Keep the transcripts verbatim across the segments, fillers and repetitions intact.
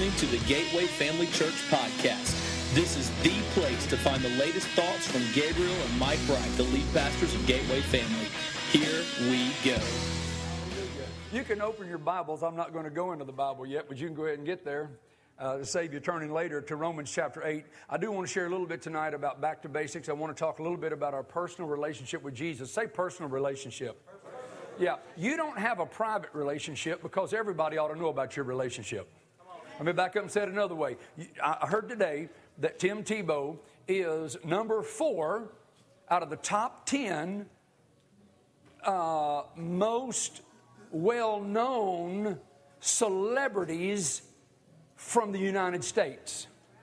listening to the Gateway Family Church podcast. This is the place to find the latest thoughts from Gabriel and Mike Wright, the lead pastors of Gateway Family. Here we go. You can open your Bibles. I'm not going to go into the Bible yet, but you can go ahead and get there. Uh, to save you turning later to Romans chapter eight. I do want to share a little bit tonight about back to basics. I want to talk a little bit about our personal relationship with Jesus. Say personal relationship. Yeah, you don't have a private relationship because everybody ought to know about your relationship. Let me back up and say it another way. I heard today that Tim Tebow is number four out of the top ten uh, most well-known celebrities from the United States.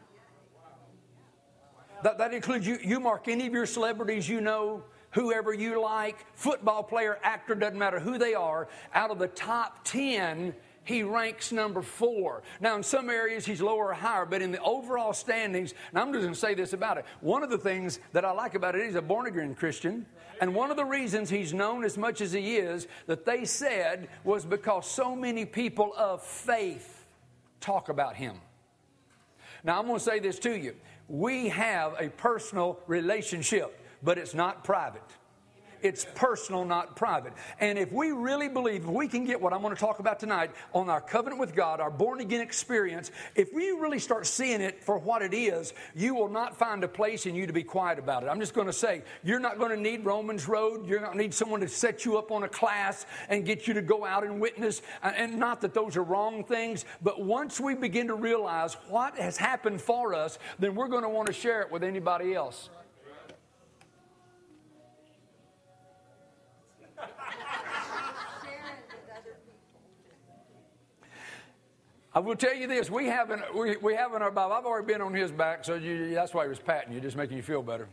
That, that includes you. You mark any of your celebrities you know, whoever you like, football player, actor, doesn't matter who they are. Out of the top ten, he ranks number four. Now, in some areas, he's lower or higher, but in the overall standings, and I'm just going to say this about it. One of the things that I like about it, he's a born-again Christian, and one of the reasons he's known as much as he is, that they said, was because so many people of faith talk about him. Now, I'm going to say this to you. We have a personal relationship, but it's not private. It's personal, not private. And if we really believe, if we can get what I'm going to talk about tonight on our covenant with God, our born-again experience, if we really start seeing it for what it is, you will not find a place in you to be quiet about it. I'm just going to say, you're not going to need Romans Road. You're not going to need someone to set you up on a class and get you to go out and witness. And not that those are wrong things, but once we begin to realize what has happened for us, then we're going to want to share it with anybody else. I will tell you this, we have in, we, we have in our Bible, I've already been on his back, so you, that's why he was patting you, just making you feel better.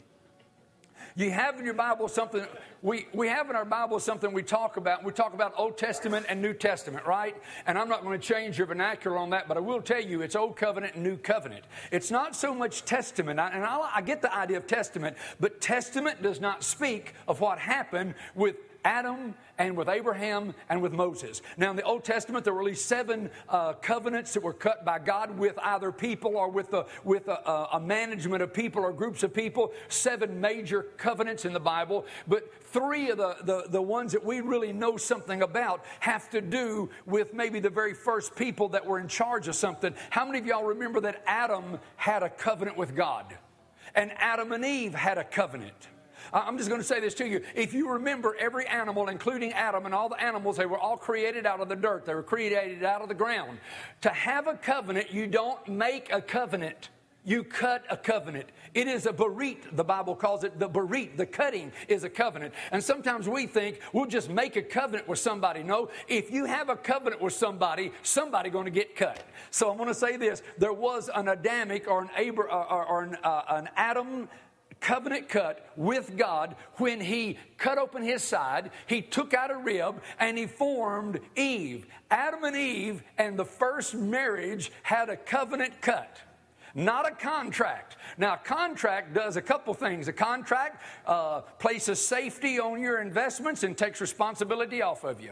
You have in your Bible something, we, we have in our Bible something we talk about. We talk about Old Testament and New Testament, right? And I'm not going to change your vernacular on that, but I will tell you it's Old Covenant and New Covenant. It's not so much Testament, and I, I get the idea of Testament, but Testament does not speak of what happened with Adam and with Abraham and with Moses. Now, in the Old Testament, there were at least seven uh, covenants that were cut by God with either people or with, a, with a, a management of people or groups of people. Seven major covenants in the Bible. But three of the, the, the ones that we really know something about have to do with maybe the very first people that were in charge of something. How many of y'all remember that Adam had a covenant with God? And Adam and Eve had a covenant. I'm just going to say this to you. If you remember every animal, including Adam and all the animals, they were all created out of the dirt. They were created out of the ground. To have a covenant, you don't make a covenant. You cut a covenant. It is a berit. The Bible calls it the berit. The cutting is a covenant. And sometimes we think we'll just make a covenant with somebody. No, if you have a covenant with somebody, somebody going to get cut. So I'm going to say this. There was an Adamic or an, Abra, or, or an, uh, an Adam covenant cut with God when he cut open his side, he took out a rib, and he formed Eve. Adam and Eve and the first marriage had a covenant cut, not a contract. Now, a contract does a couple things. A contract uh, places safety on your investments and takes responsibility off of you.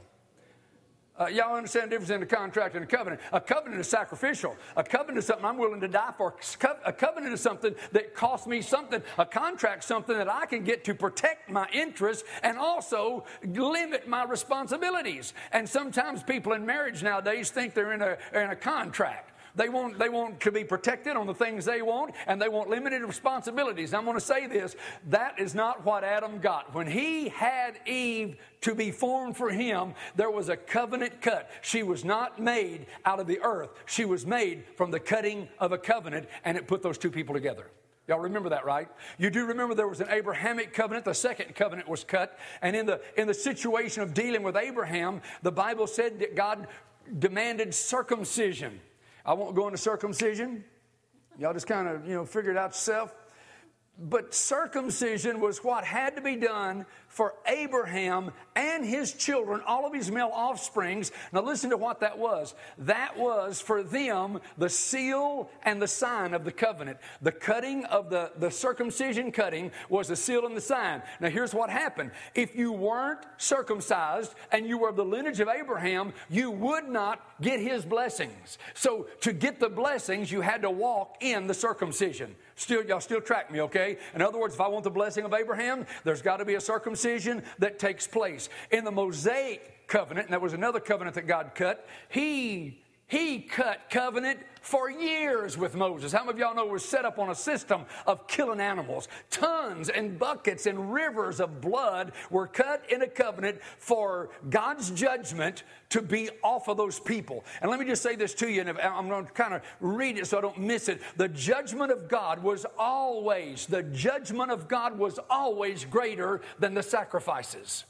Uh, y'all understand the difference in a contract and a covenant? A covenant is sacrificial. A covenant is something I'm willing to die for. A covenant is something that costs me something. A contract is something that I can get to protect my interests and also limit my responsibilities. And sometimes people in marriage nowadays think they're in a, in a contract. They want, they want to be protected on the things they want, and they want limited responsibilities. I'm going to say this. That is not what Adam got. When he had Eve to be formed for him, there was a covenant cut. She was not made out of the earth. She was made from the cutting of a covenant, and it put those two people together. Y'all remember that, right? You do remember there was an Abrahamic covenant. The second covenant was cut. And in the, in the situation of dealing with Abraham, the Bible said that God demanded circumcision. I won't go into circumcision. Y'all just kind of, you know, figure it out yourself. But circumcision was what had to be done for Abraham and his children, all of his male offsprings. Now listen to what that was. That was for them the seal and the sign of the covenant. The cutting of the, the circumcision cutting was the seal and the sign. Now here's what happened. If you weren't circumcised and you were of the lineage of Abraham, you would not get his blessings. So to get the blessings, you had to walk in the circumcision. Still, y'all still track me, okay? In other words, if I want the blessing of Abraham, there's got to be a circumcision that takes place. In the Mosaic covenant, and that was another covenant that God cut, he, he cut covenant for years with Moses. How many of y'all know it was set up on a system of killing animals? Tons and buckets and rivers of blood were cut in a covenant for God's judgment to be off of those people. And let me just say this to you, and I'm going to kind of read it so I don't miss it. The judgment of God was always, the judgment of God was always greater than the sacrifices.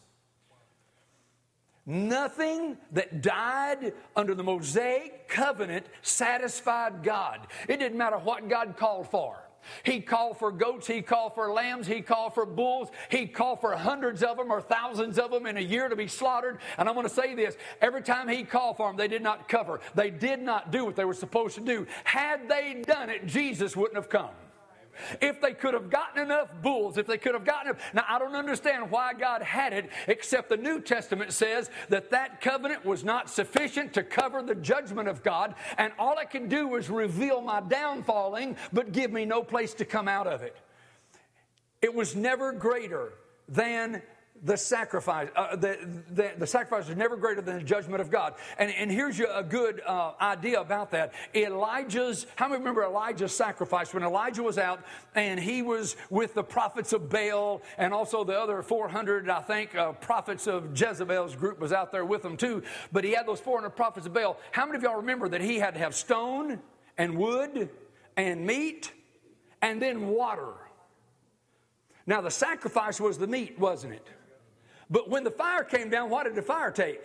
Nothing that died under the Mosaic covenant satisfied God. It didn't matter what God called for. He called for goats, he called for lambs, he called for bulls, he called for hundreds of them or thousands of them in a year to be slaughtered. And I'm going to say this, every time he called for them, they did not cover. They did not do what they were supposed to do. Had they done it, Jesus wouldn't have come. If they could have gotten enough bulls, if they could have gotten enough. Now, I don't understand why God had it, except the New Testament says that that covenant was not sufficient to cover the judgment of God, and all it can do is reveal my downfalling, but give me no place to come out of it. It was never greater than the sacrifice. Uh, the, the, the sacrifice is never greater than the judgment of God. And, and here's you a good uh, idea about that. Elijah's, how many remember Elijah's sacrifice? When Elijah was out and he was with the prophets of Baal and also the other four hundred, I think, uh, prophets of Jezebel's group was out there with them too. But he had those four hundred prophets of Baal. How many of y'all remember that he had to have stone and wood and meat and then water? Now the sacrifice was the meat, wasn't it? But when the fire came down, what did the fire take?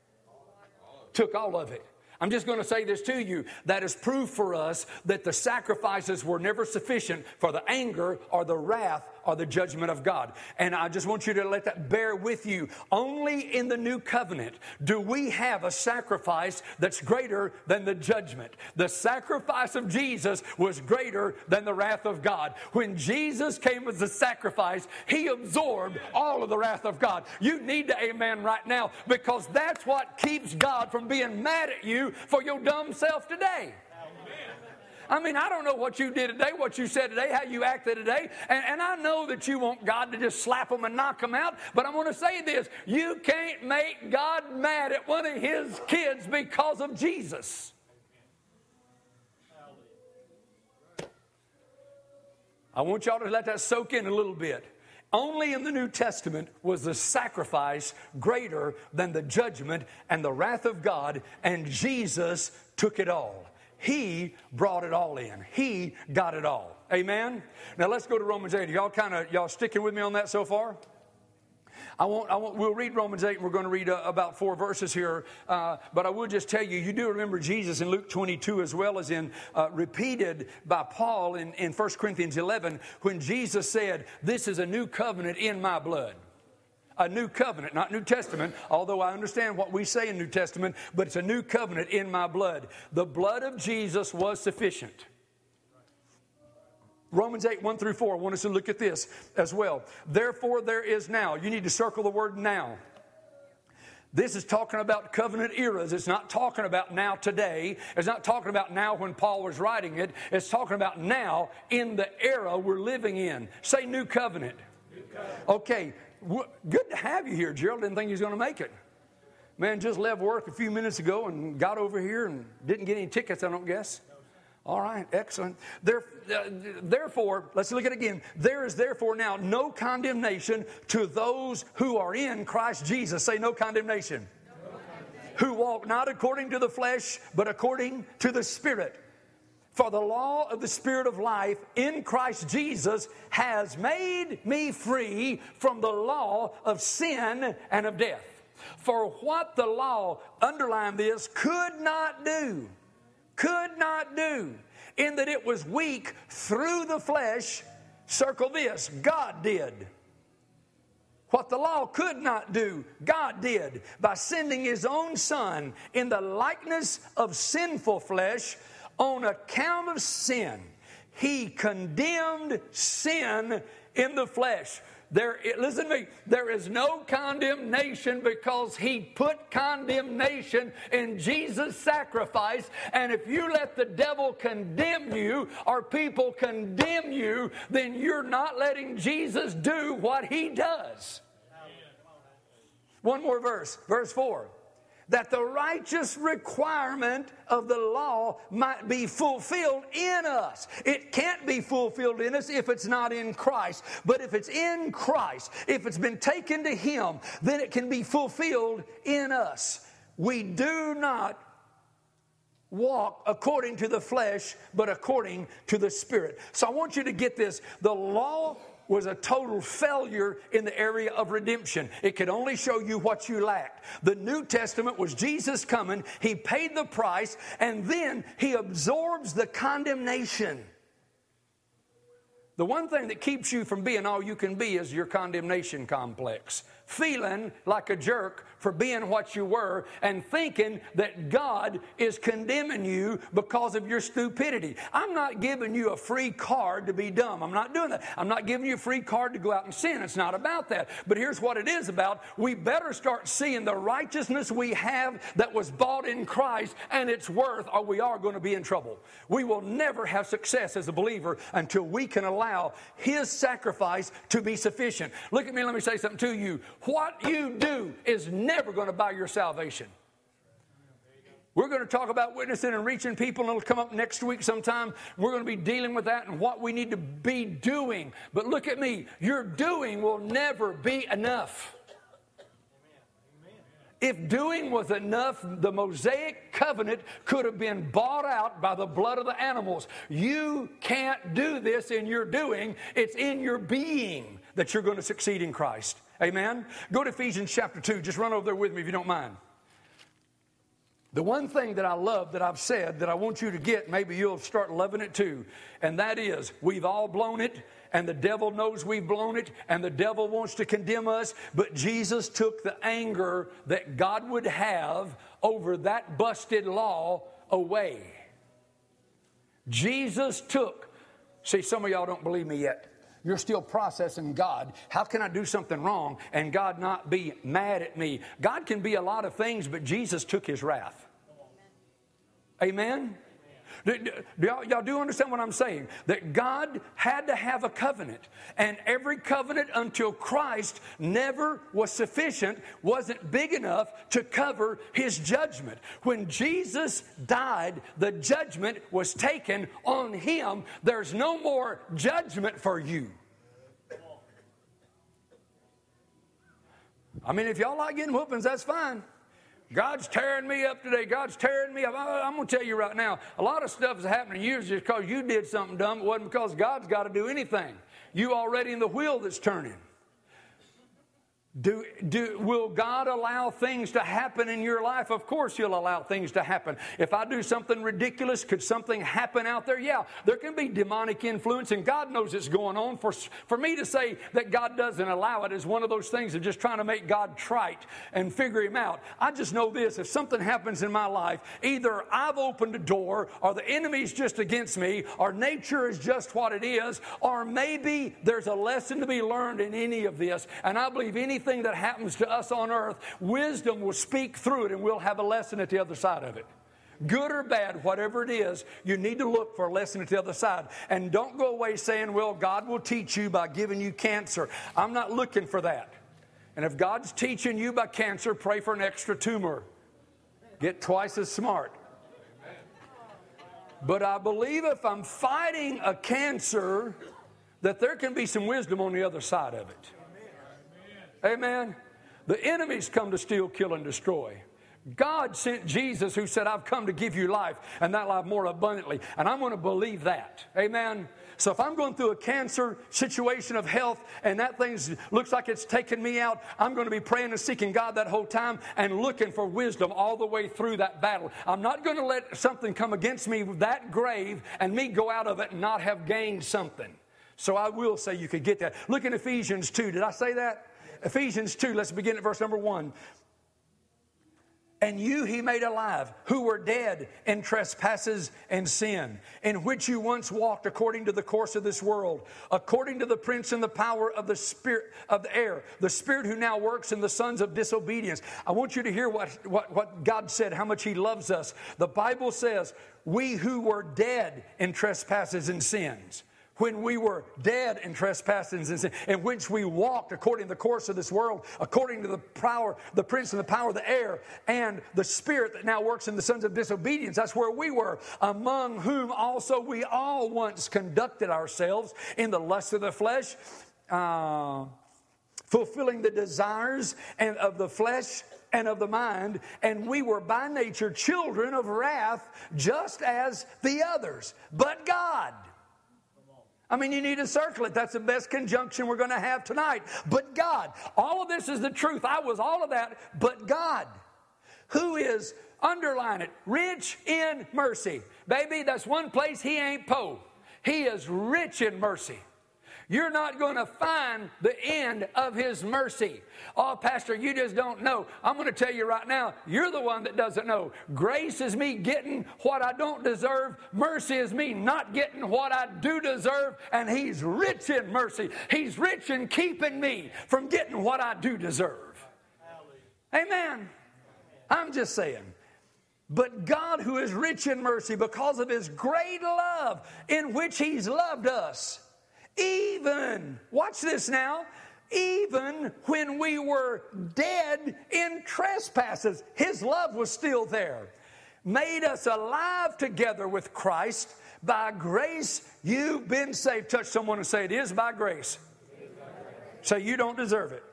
Took all of it. I'm just going to say this to you. That is proof for us that the sacrifices were never sufficient for the anger or the wrath or the judgment of God. And I just want you to let that bear with you. Only in the new covenant do we have a sacrifice that's greater than the judgment. The sacrifice of Jesus was greater than the wrath of God. When Jesus came as a sacrifice, he absorbed all of the wrath of God. You need to amen right now, because that's what keeps God from being mad at you for your dumb self today. I mean, I don't know what you did today, what you said today, how you acted today. And, and I know that you want God to just slap them and knock them out. But I'm going to say this. You can't make God mad at one of his kids because of Jesus. I want y'all to let that soak in a little bit. Only in the New Testament was the sacrifice greater than the judgment and the wrath of God. And Jesus took it all. He brought it all in. He got it all. Amen? Now let's go to Romans eight. Y'all kind of, y'all sticking with me on that so far? I won't, I won't, we'll read Romans eight, and we're going to read uh, about four verses here. Uh, but I will just tell you, you do remember Jesus in Luke twenty-two, as well as in uh, repeated by Paul in, in First Corinthians eleven, when Jesus said, "This is a new covenant in my blood." A new covenant, not New Testament, although I understand what we say in New Testament, but it's a new covenant in my blood. The blood of Jesus was sufficient. Romans eight, one through four, I want us to look at this as well. Therefore there is now, you need to circle the word now. This is talking about covenant eras. It's not talking about now today. It's not talking about now when Paul was writing it. It's talking about now in the era we're living in. Say new covenant. New covenant. Okay. Good to have you here, Gerald. Didn't think he was going to make it. Man, just left work a few minutes ago and got over here and didn't get any tickets, I don't guess. All right, excellent. There, uh, therefore, let's look at it again. There is therefore now no condemnation to those who are in Christ Jesus. Say no condemnation. No condemnation. Who walk not according to the flesh, but according to the Spirit. For the law of the Spirit of life in Christ Jesus has made me free from the law of sin and of death. For what the law, underline this, could not do, could not do, in that it was weak through the flesh, circle this, God did. What the law could not do, God did by sending His own Son in the likeness of sinful flesh on account of sin. He condemned sin in the flesh. There, listen to me, there is no condemnation because He put condemnation in Jesus' sacrifice. And if you let the devil condemn you or people condemn you, then you're not letting Jesus do what He does. One more verse, verse four. That the righteous requirement of the law might be fulfilled in us. It can't be fulfilled in us if it's not in Christ. But if it's in Christ, if it's been taken to Him, then it can be fulfilled in us. We do not walk according to the flesh, but according to the Spirit. So I want you to get this. The law was a total failure in the area of redemption. It could only show you what you lacked. The New Testament was Jesus coming. He paid the price, and then He absorbs the condemnation. The one thing that keeps you from being all you can be is your condemnation complex. Feeling like a jerk for being what you were and thinking that God is condemning you because of your stupidity. I'm not giving you a free card to be dumb. I'm not doing that. I'm not giving you a free card to go out and sin. It's not about that. But here's what it is about. We better start seeing the righteousness we have that was bought in Christ and its worth, or we are going to be in trouble. We will never have success as a believer until we can allow His sacrifice to be sufficient. Look at me, let me say something to you. What you do is never going to buy your salvation. We're going to talk about witnessing and reaching people, and it'll come up next week sometime. We're going to be dealing with that and what we need to be doing. But look at me. Your doing will never be enough. If doing was enough, the Mosaic covenant could have been bought out by the blood of the animals. You can't do this in your doing. It's in your being that you're going to succeed in Christ. Amen? Go to Ephesians chapter two. Just run over there with me if you don't mind. The one thing that I love that I've said that I want you to get, maybe you'll start loving it too, and that is we've all blown it, and the devil knows we've blown it, and the devil wants to condemn us, but Jesus took the anger that God would have over that busted law away. Jesus took, see, some of y'all don't believe me yet. You're still processing God. How can I do something wrong and God not be mad at me? God can be a lot of things, but Jesus took His wrath. Amen? Do, do, y'all, y'all do understand what I'm saying? That God had to have a covenant. And every covenant until Christ never was sufficient, wasn't big enough to cover His judgment. When Jesus died, the judgment was taken on Him. There's no more judgment for you. I mean, if y'all like getting whoopings, that's fine. God's tearing me up today. God's tearing me up. I'm going to tell you right now, a lot of stuff is happening to you just because you did something dumb. It wasn't because God's got to do anything. You already in the wheel that's turning. Do, do, will God allow things to happen in your life? Of course He'll allow things to happen. If I do something ridiculous, could something happen out there? Yeah, there can be demonic influence, and God knows it's going on. For, for me to say that God doesn't allow it is one of those things of just trying to make God trite and figure Him out. I just know this. If something happens in my life, either I've opened a door, or the enemy's just against me, or nature is just what it is, or maybe there's a lesson to be learned in any of this. And I believe anything that happens to us on earth, wisdom will speak through it, and we'll have a lesson at the other side of it. Good or bad, whatever it is, you need to look for a lesson at the other side. And don't go away saying, well, God will teach you by giving you cancer. I'm not looking for that. And if God's teaching you by cancer, pray for an extra tumor. Get twice as smart. But I believe if I'm fighting a cancer, that there can be some wisdom on the other side of it. Amen. The enemies come to steal, kill, and destroy. God sent Jesus who said, I've come to give you life and that life more abundantly. And I'm going to believe that. Amen. So if I'm going through a cancer situation of health and that thing looks like it's taking me out, I'm going to be praying and seeking God that whole time and looking for wisdom all the way through that battle. I'm not going to let something come against me that grave and me go out of it and not have gained something. So I will say you could get that. Look in Ephesians two. Did I say that? Ephesians two, let's begin at verse number one. And you he made alive, who were dead in trespasses and sin, in which you once walked according to the course of this world, according to the prince and the power of the spirit of the air, the spirit who now works in the sons of disobedience. I want you to hear what, what, what God said, how much he loves us. The Bible says, we who were dead in trespasses and sins, when we were dead in trespasses and sin, in which we walked according to the course of this world, according to the power, the prince and the power of the air, and the spirit that now works in the sons of disobedience. That's where we were, among whom also we all once conducted ourselves in the lust of the flesh, uh, fulfilling the desires and of the flesh and of the mind, and we were by nature children of wrath, just as the others. But God, I mean, you need to circle it. That's the best conjunction we're going to have tonight. But God, all of this is the truth. I was all of that, but God, who is, underline it, rich in mercy. Baby, that's one place he ain't po. He is rich in mercy. You're not going to find the end of his mercy. Oh, Pastor, you just don't know. I'm going to tell you right now, you're the one that doesn't know. Grace is me getting what I don't deserve. Mercy is me not getting what I do deserve. And he's rich in mercy. He's rich in keeping me from getting what I do deserve. Amen. I'm just saying. But God, who is rich in mercy because of his great love in which he's loved us, even, watch this now, even when we were dead in trespasses, his love was still there. Made us alive together with Christ. By grace you've been saved. Touch someone and say, it is by grace. Say, you don't deserve it.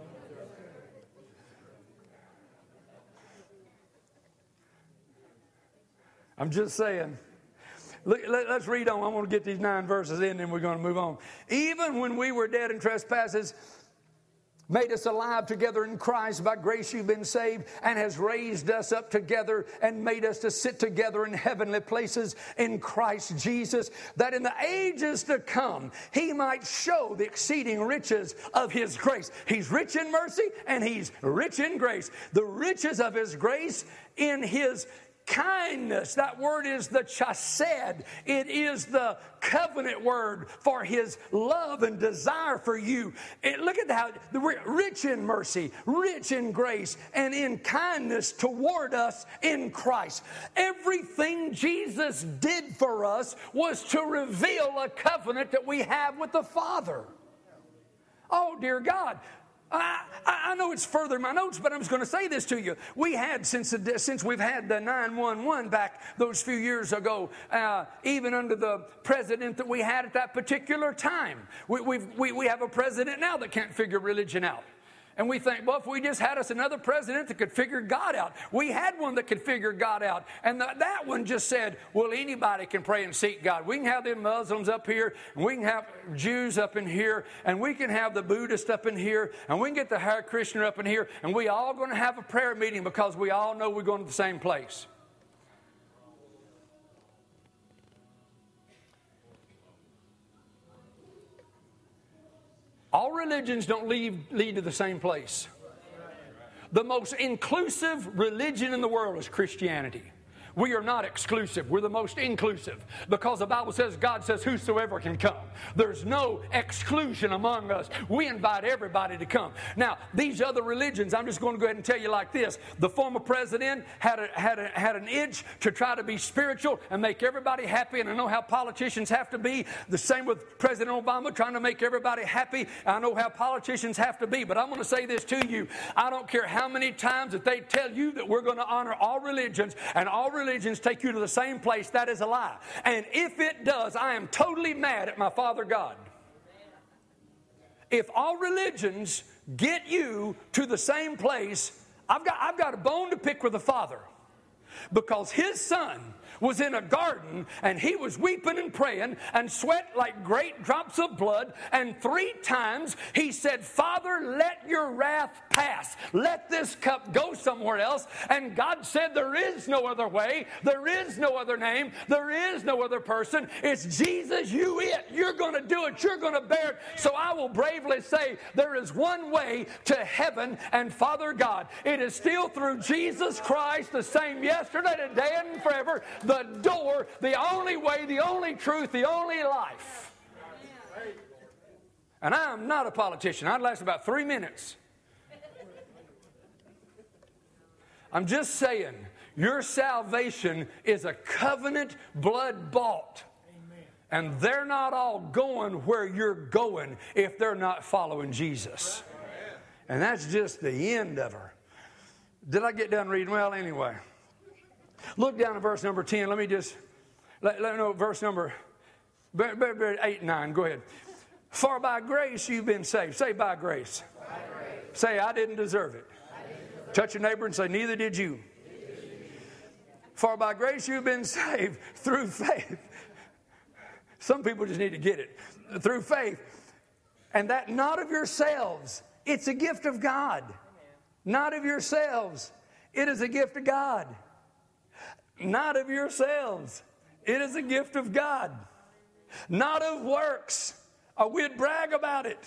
I'm just saying. Look, let's read on. I want to get these nine verses in, and we're going to move on. Even when we were dead in trespasses, made us alive together in Christ. By grace you've been saved, and has raised us up together and made us to sit together in heavenly places in Christ Jesus, that in the ages to come he might show the exceeding riches of his grace. He's rich in mercy and he's rich in grace. The riches of his grace in his kindness. That word is the chesed. It is the covenant word for his love and desire for you. And look at how rich in mercy, rich in grace, and in kindness toward us in Christ. Everything Jesus did for us was to reveal a covenant that we have with the Father. Oh, dear God. I, I know it's further in my notes, but I'm just going to say this to you. We had, since the, since we've had the nine one one back those few years ago, uh, even under the president that we had at that particular time, we, we've, we, we have a president now that can't figure religion out. And we think, well, if we just had us another president that could figure God out. We had one that could figure God out. And the, that one just said, well, anybody can pray and seek God. We can have them Muslims up here, and we can have Jews up in here, and we can have the Buddhist up in here, and we can get the Hare Krishna up in here, and we all going to have a prayer meeting because we all know we're going to the same place. All religions don't lead, lead to the same place. The most inclusive religion in the world is Christianity. We are not exclusive. We're the most inclusive because the Bible says, God says, whosoever can come. There's no exclusion among us. We invite everybody to come. Now, these other religions, I'm just going to go ahead and tell you like this. The former president had a, had a, had an itch to try to be spiritual and make everybody happy, and I know how politicians have to be. The same with President Obama, trying to make everybody happy. I know how politicians have to be, but I'm going to say this to you. I don't care how many times that they tell you that we're going to honor all religions and all religions religions take you to the same place. That is a lie. And if it does, I am totally mad at my Father God. If all religions get you to the same place, I've got, I've got a bone to pick with the Father. because his son was in a garden and he was weeping and praying and sweat like great drops of blood. And three times he said, Father, let your wrath pass. Let this cup go somewhere else. And God said, there is no other way. There is no other name. There is no other person. It's Jesus, you it. You're going to do it. You're going to bear it. So I will bravely say there is one way to heaven and Father God. It is still through Jesus Christ, the same yesterday, today, and forever. The door, the only way, the only truth, the only life. And I am not a politician. I'd last about three minutes. I'm just saying, your salvation is a covenant blood bought. And they're not all going where you're going if they're not following Jesus. And that's just the end of her. Did I get done reading? Well, anyway. Look down at verse number ten. Let me just, let, let me know verse number eight and nine. Go ahead. For by grace you've been saved. Say by grace. By grace. Say I didn't deserve it. Didn't deserve Touch your neighbor and say neither did you. Neither did you. For by grace you've been saved through faith. Some people just need to get it. Through faith. And that not of yourselves. It's a gift of God. Not of yourselves. It is a gift of God. Not of yourselves. It is a gift of God. Not of works, or we'd brag about it.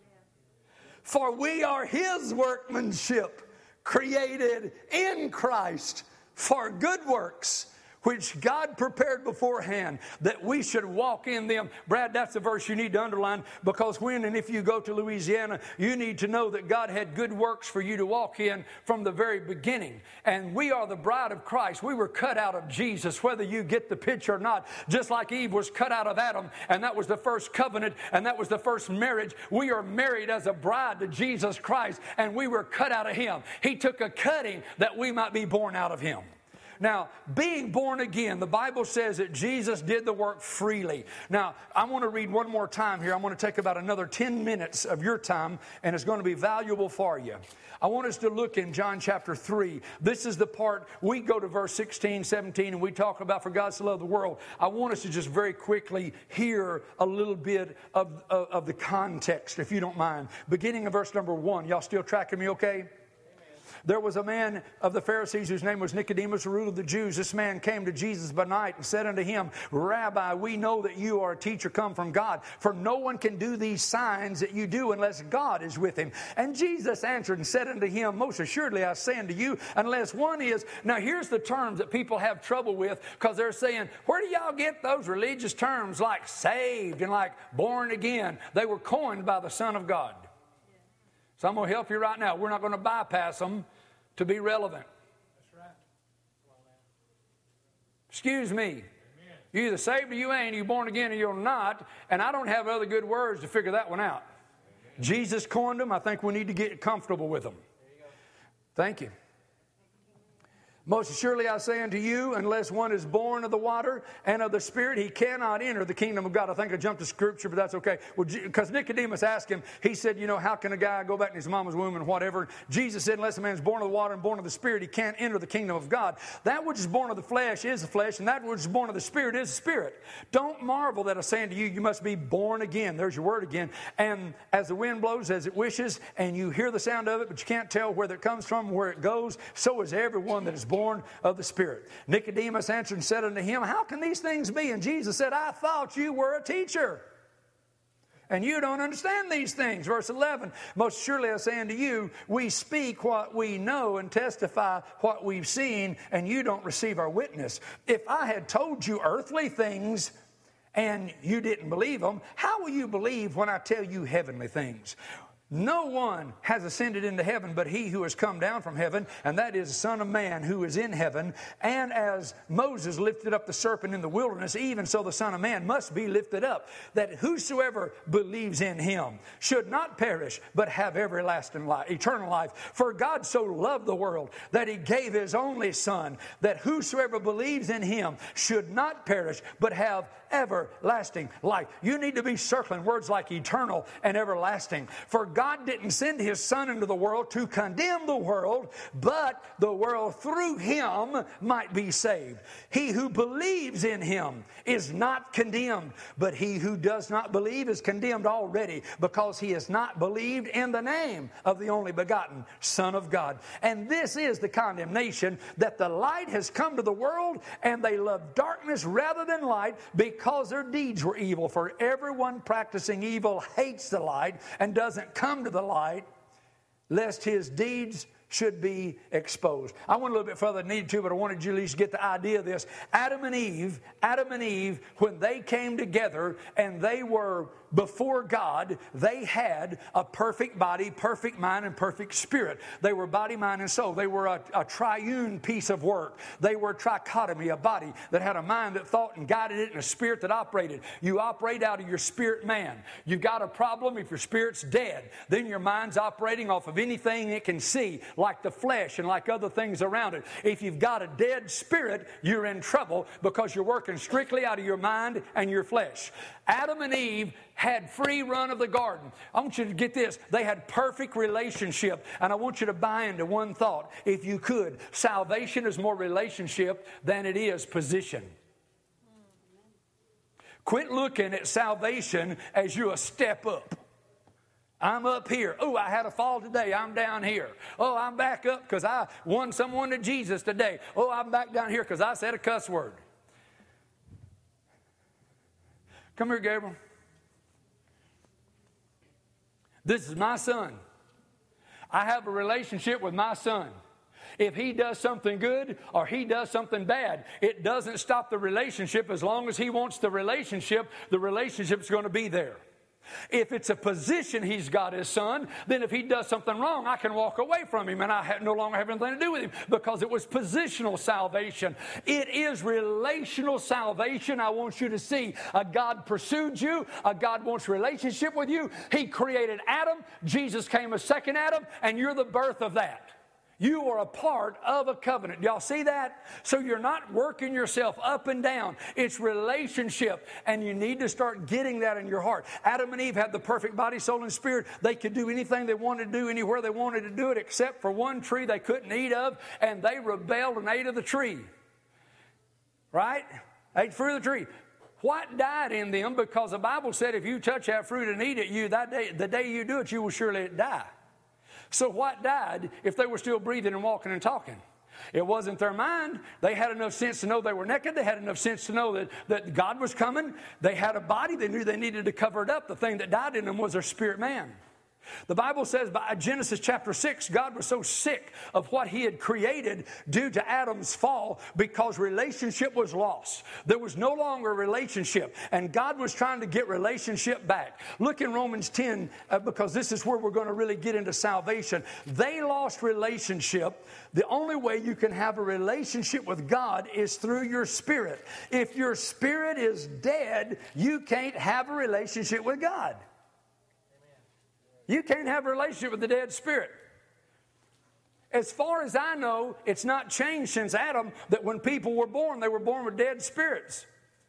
For we are His workmanship, created in Christ for good works, which God prepared beforehand that we should walk in them. Brad, that's the verse you need to underline, because when and if you go to Louisiana, you need to know that God had good works for you to walk in from the very beginning. And we are the bride of Christ. We were cut out of Jesus, whether you get the picture or not. Just like Eve was cut out of Adam, and that was the first covenant, and that was the first marriage. We are married as a bride to Jesus Christ, and we were cut out of Him. He took a cutting that we might be born out of Him. Now, being born again, the Bible says that Jesus did the work freely. Now, I want to read one more time here. I'm going to take about another ten minutes of your time, and it's going to be valuable for you. I want us to look in John chapter three. This is the part, we go to verse sixteen, seventeen, and we talk about for God so loved the world. I want us to just very quickly hear a little bit of, of, of the context, if you don't mind. Beginning in verse number one. Y'all still tracking me okay? There was a man of the Pharisees whose name was Nicodemus, the ruler of the Jews. This man came to Jesus by night and said unto him, Rabbi, we know that you are a teacher come from God, for no one can do these signs that you do unless God is with him. And Jesus answered and said unto him, Most assuredly I say unto you, unless one is... Now here's the terms that people have trouble with, because they're saying, where do y'all get those religious terms like saved and like born again? They were coined by the Son of God. So I'm going to help you right now. We're not going to bypass them to be relevant. That's right. Excuse me. Amen. You're either saved or you ain't. You're born again or you're not. And I don't have other good words to figure that one out. Amen. Jesus coined them. I think we need to get comfortable with them. You Thank you. Most assuredly I say unto you, unless one is born of the water and of the Spirit, he cannot enter the kingdom of God. I think I jumped to Scripture, but that's okay. Well, because Nicodemus asked him, he said, you know, how can a guy go back in his mama's womb and whatever? Jesus said, unless a man is born of the water and born of the Spirit, he can't enter the kingdom of God. That which is born of the flesh is the flesh, and that which is born of the Spirit is the Spirit. Don't marvel that I say unto you, you must be born again. There's your word again. And as the wind blows, as it wishes, and you hear the sound of it, but you can't tell where it comes from, where it goes, so is everyone that is born born of the Spirit. Nicodemus answered and said unto him, how can these things be? And Jesus said, I thought you were a teacher, and you don't understand these things. Verse eleven, most surely I say unto you, we speak what we know and testify what we've seen, and you don't receive our witness. If I had told you earthly things and you didn't believe them, how will you believe when I tell you heavenly things? No one has ascended into heaven but he who has come down from heaven, and that is the Son of Man who is in heaven. And as Moses lifted up the serpent in the wilderness, even so the Son of Man must be lifted up, that whosoever believes in him should not perish but have everlasting life, eternal life. For God so loved the world that he gave his only Son, that whosoever believes in him should not perish but have everlasting life. You need to be circling words like eternal and everlasting. For God didn't send his Son into the world to condemn the world, but the world through him might be saved. He who believes in him is not condemned, but he who does not believe is condemned already, because he has not believed in the name of the only begotten Son of God. And this is the condemnation, that the light has come to the world, and they love darkness rather than light, because their deeds were evil. For everyone practicing evil hates the light and doesn't come to the light, lest his deeds should be exposed. I went a little bit further than I needed to, but I wanted you to at least get the idea of this. Adam and Eve, Adam and Eve, when they came together and they were before God, they had a perfect body, perfect mind, and perfect spirit. They were body, mind, and soul. They were a, a triune piece of work. They were a trichotomy, a body that had a mind that thought and guided it, and a spirit that operated. You operate out of your spirit man. You've got a problem if your spirit's dead. Then your mind's operating off of anything it can see, like the flesh and like other things around it. If you've got a dead spirit, you're in trouble, because you're working strictly out of your mind and your flesh. Adam and Eve had free run of the garden. I want you to get this. They had perfect relationship. And I want you to buy into one thought, if you could. Salvation is more relationship than it is position. Quit looking at salvation as you a step up. I'm up here. Oh, I had a fall today. I'm down here. Oh, I'm back up because I won someone to Jesus today. Oh, I'm back down here because I said a cuss word. Come here, Gabriel. This is my son. I have a relationship with my son. If he does something good or he does something bad, it doesn't stop the relationship. As long as he wants the relationship, the relationship's going to be there. If it's a position he's got his son, then if he does something wrong, I can walk away from him and I have no longer have anything to do with him, because it was positional salvation. It is relational salvation. I want you to see a God pursued you. A God wants relationship with you. He created Adam. Jesus came a second Adam, and you're the birth of that. You are a part of a covenant. Y'all see that? So you're not working yourself up and down. It's relationship, and you need to start getting that in your heart. Adam and Eve had the perfect body, soul, and spirit. They could do anything they wanted to do, anywhere they wanted to do it, except for one tree they couldn't eat of, and they rebelled and ate of the tree. Right? Ate fruit of the tree. What died in them? Because the Bible said if you touch that fruit and eat it, you that day, the day you do it, you will surely die. So what died if they were still breathing and walking and talking? It wasn't their mind. They had enough sense to know they were naked. They had enough sense to know that, that God was coming. They had a body. They knew they needed to cover it up. The thing that died in them was their spirit man. The Bible says by Genesis chapter six, God was so sick of what he had created due to Adam's fall, because relationship was lost. There was no longer a relationship, and God was trying to get relationship back. Look in Romans ten, uh, because this is where we're going to really get into salvation. They lost relationship. The only way you can have a relationship with God is through your spirit. If your spirit is dead, you can't have a relationship with God. You can't have a relationship with the dead spirit. As far as I know, it's not changed since Adam that when people were born, they were born with dead spirits.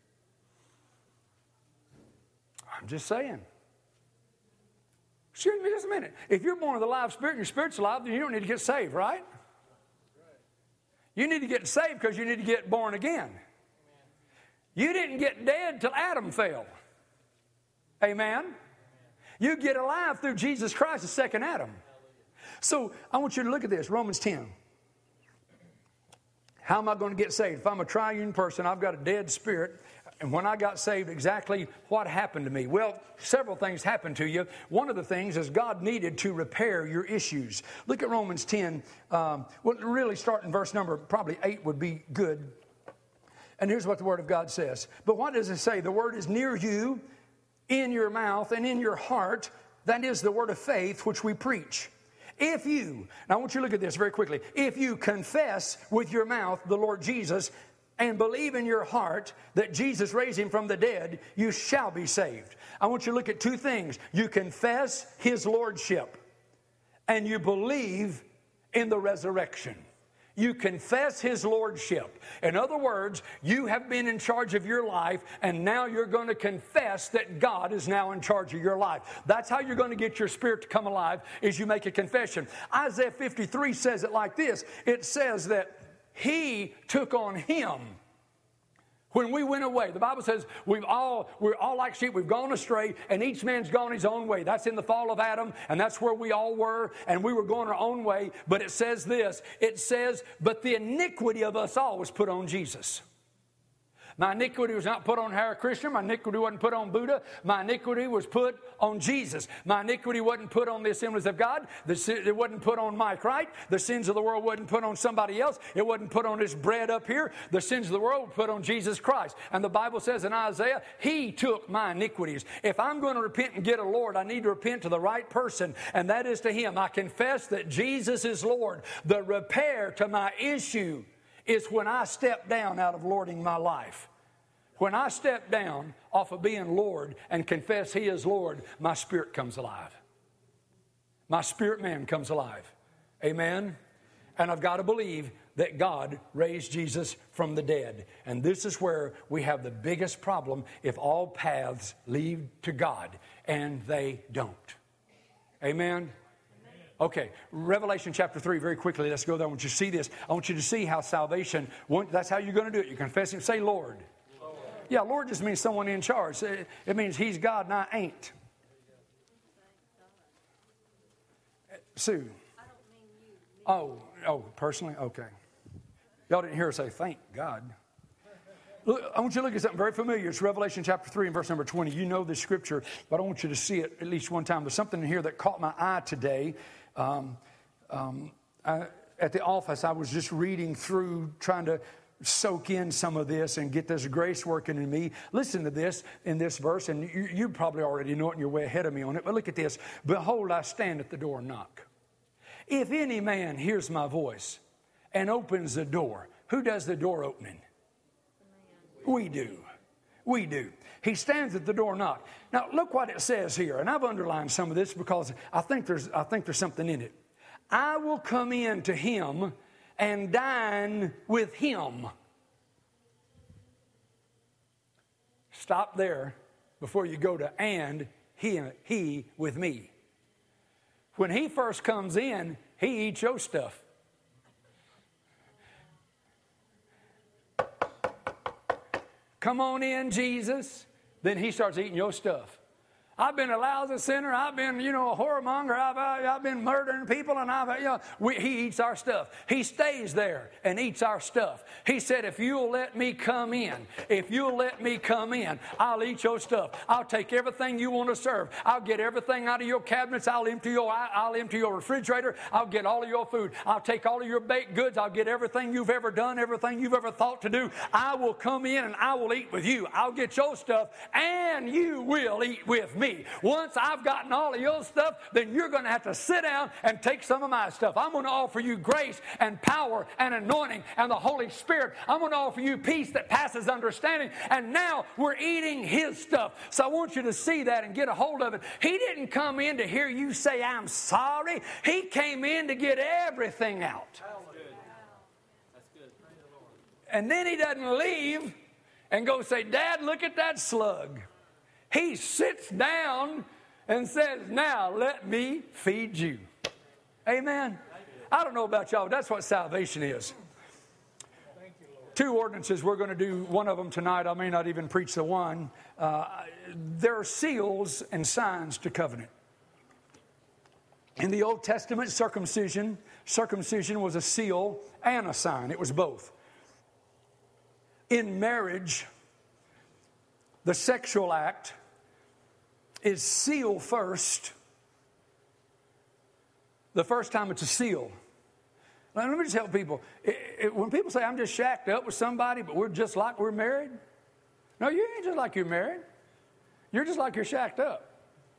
I'm just saying. Excuse me just a minute. If you're born with a live spirit and your spirit's alive, then you don't need to get saved, right? You need to get saved because you need to get born again. You didn't get dead till Adam fell. Amen? You get alive through Jesus Christ, the second Adam. So I want you to look at this, Romans ten. How am I going to get saved? If I'm a triune person, I've got a dead spirit. And when I got saved, exactly what happened to me? Well, several things happened to you. One of the things is God needed to repair your issues. Look at Romans ten. Um, well, really start in verse number, probably eight would be good. And here's what the Word of God says. But what does it say? The Word is near you, in your mouth and in your heart. That is the word of faith which we preach. If you, now I want you to look at this very quickly. If you confess with your mouth the Lord Jesus and believe in your heart that Jesus raised him from the dead, you shall be saved. I want you to look at two things. You confess his lordship and you believe in the resurrection. You confess His lordship. In other words, you have been in charge of your life, and now you're going to confess that God is now in charge of your life. That's how you're going to get your spirit to come alive, is you make a confession. Isaiah fifty-three says it like this. It says that He took on Him. When we went away, the Bible says we've all, we're all like sheep, we've gone astray, and each man's gone his own way. That's in the fall of Adam, and that's where we all were, and we were going our own way. But it says this, it says, but the iniquity of us all was put on Jesus. My iniquity was not put on Hare Krishna. My iniquity wasn't put on Buddha. My iniquity was put on Jesus. My iniquity wasn't put on the Assemblies of God. It wasn't put on Mike Wright. The sins of the world wasn't put on somebody else. It wasn't put on this bread up here. The sins of the world were put on Jesus Christ. And the Bible says in Isaiah, He took my iniquities. If I'm going to repent and get a Lord, I need to repent to the right person, and that is to Him. I confess that Jesus is Lord. The repair to my issue is when I step down out of lording my life. When I step down off of being Lord and confess He is Lord, my spirit comes alive. My spirit man comes alive. Amen? And I've got to believe that God raised Jesus from the dead. And this is where we have the biggest problem if all paths lead to God, and they don't. Amen? Okay, Revelation chapter three, very quickly, let's go there. I want you to see this. I want you to see how salvation, that's how you're going to do it. You confess Him, say Lord. Lord. Yeah, Lord just means someone in charge. It means He's God and I ain't. Sue. Oh, oh, personally? Okay. Y'all didn't hear her say, thank God. Look, I want you to look at something very familiar. It's Revelation chapter three and verse number twenty. You know this scripture, but I want you to see it at least one time. There's something in here that caught my eye today. Um, um, I, at the office, I was just reading through, trying to soak in some of this and get this grace working in me. Listen to this in this verse, and you, you probably already know it and you're way ahead of me on it, but look at this. Behold, I stand at the door and knock. If any man hears my voice and opens the door, who does the door opening? We do. We do. He stands at the door and knocks. Now, look what it says here, and I've underlined some of this because I think there's, I think there's something in it. I will come in to him and dine with him. Stop there before you go to and he, he with me. When he first comes in, he eats your stuff. Come on in, Jesus. Then he starts eating your stuff. I've been a lousy sinner. I've been, you know, a whoremonger. I've, I've been murdering people, and I've, you know, we, he eats our stuff. He stays there and eats our stuff. He said, if you'll let me come in, if you'll let me come in, I'll eat your stuff. I'll take everything you want to serve. I'll get everything out of your cabinets. I'll empty your, I'll empty your refrigerator. I'll get all of your food. I'll take all of your baked goods. I'll get everything you've ever done, everything you've ever thought to do. I will come in and I will eat with you. I'll get your stuff, and you will eat with me. Once I've gotten all of your stuff, then you're going to have to sit down and take some of my stuff. I'm going to offer you grace and power and anointing and the Holy Spirit. I'm going to offer you peace that passes understanding. And now we're eating His stuff. So I want you to see that and get a hold of it. He didn't come in to hear you say, I'm sorry. He came in to get everything out. That's good. That's good. And then He doesn't leave and go say, Dad, look at that slug. He sits down and says, now let me feed you. Amen. I don't know about y'all, but that's what salvation is. Two ordinances. We're going to do one of them tonight. I may not even preach the one. Uh, there are seals and signs to covenant. In the Old Testament, circumcision, circumcision was a seal and a sign. It was both. In marriage, the sexual act is seal first. The first time it's a seal. Now, let me just help people. It, it, when people say, I'm just shacked up with somebody, but we're just like we're married. No, you ain't just like you're married. You're just like you're shacked up.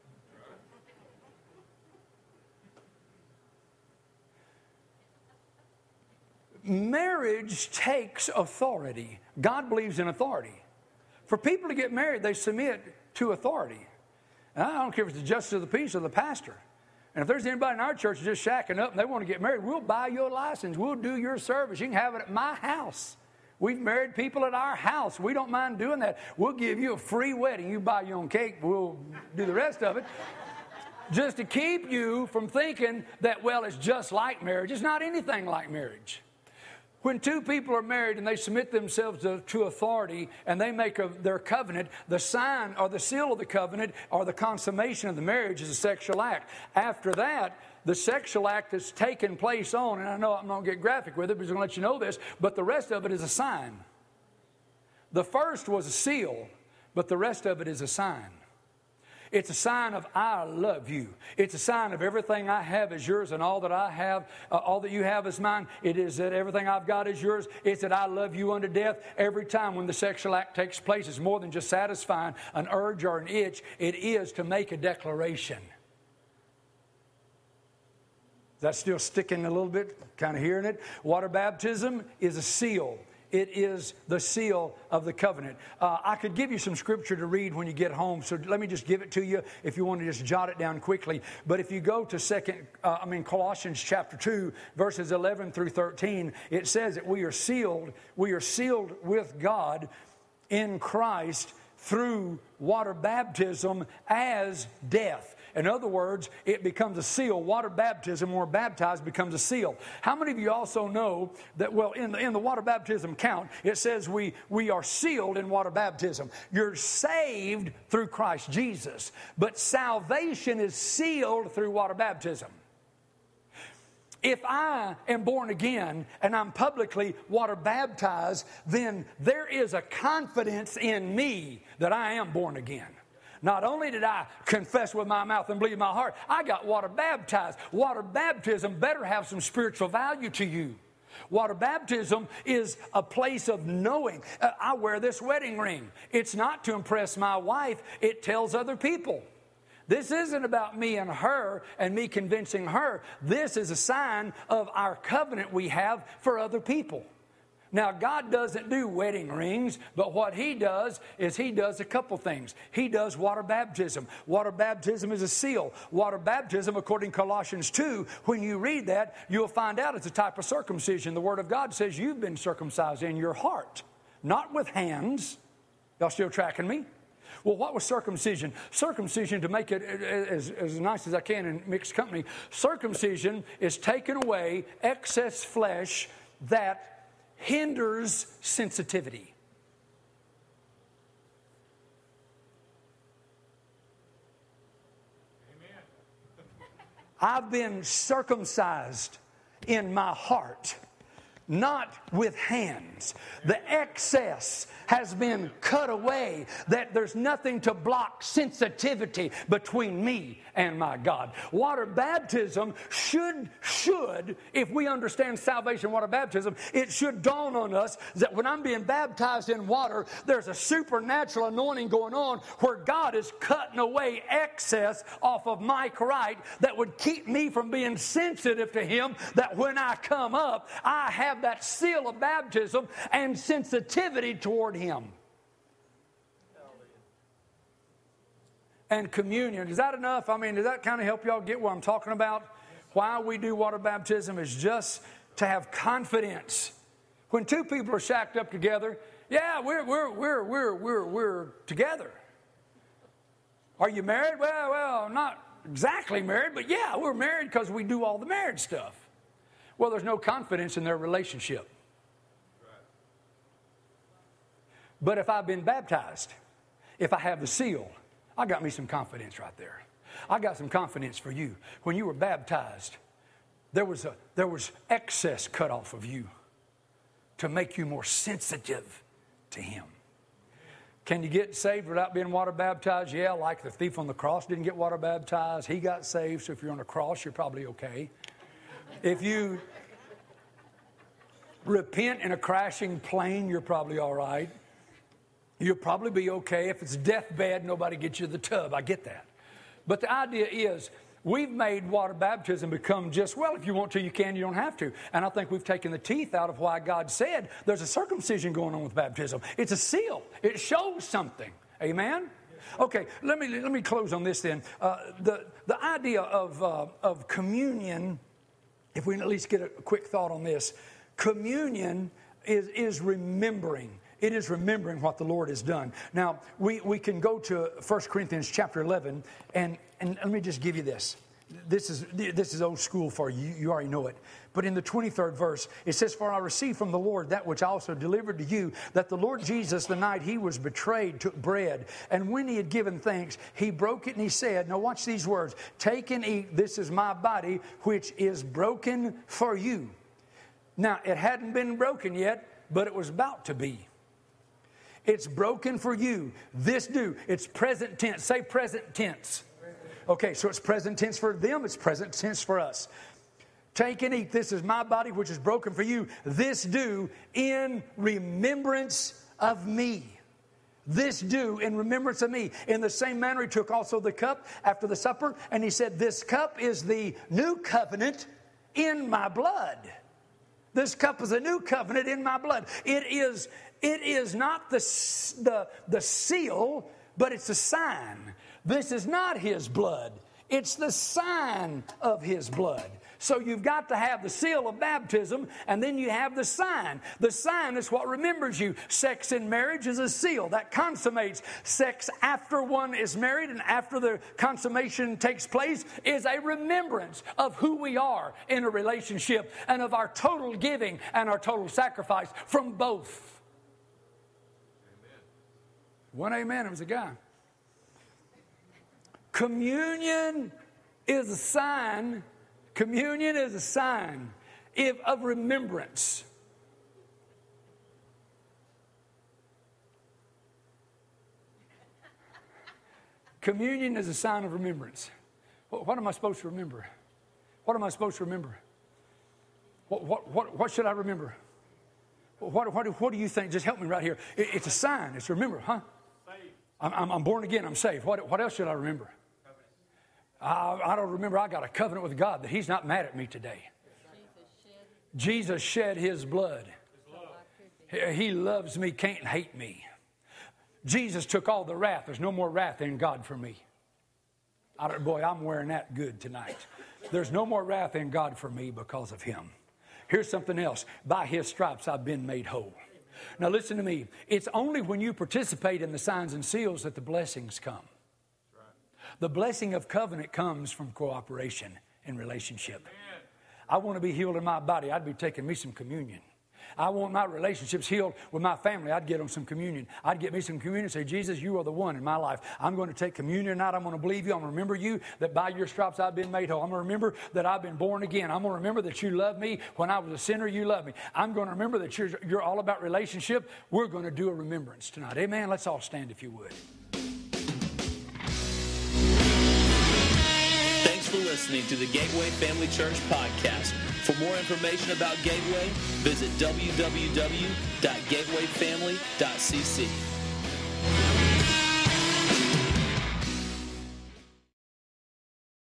Marriage takes authority. God believes in authority. For people to get married, they submit to authority. And I don't care if it's the justice of the peace or the pastor. And if there's anybody in our church just shacking up and they want to get married, we'll buy your license. We'll do your service. You can have it at my house. We've married people at our house. We don't mind doing that. We'll give you a free wedding. You buy your own cake. We'll do the rest of it. Just to keep you from thinking that, well, it's just like marriage. It's not anything like marriage. When two people are married and they submit themselves to, to authority and they make a, their covenant, the sign or the seal of the covenant or the consummation of the marriage is a sexual act. After that, the sexual act has taken place on, and I know I'm not going to get graphic with it, but I'm going to let you know this, but the rest of it is a sign. The first was a seal, but the rest of it is a sign. It's a sign of I love you. It's a sign of everything I have is yours and all that I have, uh, all that you have is mine. It is that everything I've got is yours. It's that I love you unto death. Every time when the sexual act takes place, it's more than just satisfying an urge or an itch. It is to make a declaration. Is that still sticking a little bit? Kind of hearing it? Water baptism is a seal. It is the seal of the covenant. Uh, I could give you some scripture to read when you get home, so let me just give it to you if you want to just jot it down quickly. But if you go to second, uh, I mean Colossians chapter two, verses eleven through thirteen, it says that we are sealed. We are sealed with God in Christ through water baptism as death. In other words, it becomes a seal. Water baptism, when we're baptized, becomes a seal. How many of you also know that, well, in the, in the water baptism count, it says we, we are sealed in water baptism. You're saved through Christ Jesus, but salvation is sealed through water baptism. If I am born again and I'm publicly water baptized, then there is a confidence in me that I am born again. Not only did I confess with my mouth and believe in my heart, I got water baptized. Water baptism better have some spiritual value to you. Water baptism is a place of knowing. Uh, I wear this wedding ring. It's not to impress my wife. It tells other people. This isn't about me and her and me convincing her. This is a sign of our covenant we have for other people. Now, God doesn't do wedding rings, but what He does is He does a couple things. He does water baptism. Water baptism is a seal. Water baptism, according to Colossians two, when you read that, you'll find out it's a type of circumcision. The Word of God says you've been circumcised in your heart, not with hands. Y'all still tracking me? Well, what was circumcision? Circumcision, to make it as, as nice as I can in mixed company, circumcision is taking away excess flesh that hinders sensitivity. Amen. I've been circumcised in my heart, not with hands. The excess has been cut away, that there's nothing to block sensitivity between me and my God. Water baptism should, should, if we understand salvation, water baptism, it should dawn on us that when I'm being baptized in water, there's a supernatural anointing going on where God is cutting away excess off of Mike Wright that would keep me from being sensitive to Him, that when I come up, I have that seal of baptism and sensitivity toward Him. And communion. Is that enough? I mean, does that kind of help y'all get what I'm talking about? Why we do water baptism is just to have confidence. When two people are shacked up together, yeah, we're we're we're we're we're we're together. Are you married? Well, well, not exactly married, but yeah, we're married because we do all the marriage stuff. Well, there's no confidence in their relationship. But if I've been baptized, if I have the seal, I got me some confidence right there. I got some confidence for you. When you were baptized, there was a there was excess cut off of you to make you more sensitive to Him. Can you get saved without being water baptized? Yeah, like the thief on the cross didn't get water baptized. He got saved, so if you're on the cross, you're probably okay. If you repent in a crashing plane, you're probably all right. You'll probably be okay. If it's deathbed, nobody gets you the tub. I get that. But the idea is we've made water baptism become just, well, if you want to, you can. You don't have to. And I think we've taken the teeth out of why God said there's a circumcision going on with baptism. It's a seal. It shows something. Amen? Okay, let me let me close on this then. Uh, the the idea of uh, of communion, if we can at least get a quick thought on this, communion is is remembering. It is remembering what the Lord has done. Now we, we can go to First Corinthians chapter eleven, and and let me just give you this. This is this is old school for you. You already know it. But in the twenty-third verse, it says, "For I received from the Lord that which I also delivered to you, that the Lord Jesus, the night he was betrayed, took bread. And when he had given thanks, he broke it and he said," now watch these words, "Take and eat, this is my body, which is broken for you." Now, it hadn't been broken yet, but it was about to be. It's broken for you. This do. It's present tense. Say present tense. Okay, so it's present tense for them. It's present tense for us. "Take and eat. This is my body, which is broken for you. This do in remembrance of me." This do in remembrance of me. "In the same manner, he took also the cup after the supper, and he said, This cup is the new covenant in my blood." This cup is a new covenant in my blood. It is, it is not the, the, the seal, but it's a sign. This is not his blood. It's the sign of his blood. So you've got to have the seal of baptism, and then you have the sign. The sign is what remembers you. Sex in marriage is a seal that consummates. Sex after one is married and after the consummation takes place is a remembrance of who we are in a relationship and of our total giving and our total sacrifice from both. Amen. One amen, it was a guy. Communion is a sign. Communion is a sign of remembrance. Communion is a sign of remembrance. What am I supposed to remember? What am I supposed to remember? What, what, what, what should I remember? What, what, what do you think? Just help me right here. It, it's a sign. It's remember, huh? I'm, I'm born again. I'm saved. What, what else should I remember? I, I don't remember I got a covenant with God that he's not mad at me today. Jesus shed his blood. He, he loves me, can't hate me. Jesus took all the wrath. There's no more wrath in God for me. I don't, boy, I'm wearing that good tonight. There's no more wrath in God for me because of him. Here's something else. By his stripes I've been made whole. Now listen to me. It's only when you participate in the signs and seals that the blessings come. The blessing of covenant comes from cooperation in relationship. I want to be healed in my body. I'd be taking me some communion. I want my relationships healed with my family. I'd get them some communion. I'd get me some communion and say, Jesus, you are the one in my life. I'm going to take communion tonight. I'm going to believe you. I'm going to remember you, that by your stripes I've been made whole. I'm going to remember that I've been born again. I'm going to remember that you loved me when I was a sinner. You loved me. I'm going to remember that you're, you're all about relationship. We're going to do a remembrance tonight. Amen. Let's all stand if you would. Thanks for listening to the Gateway Family Church podcast. For more information about Gateway, visit w w w dot gateway family dot c c.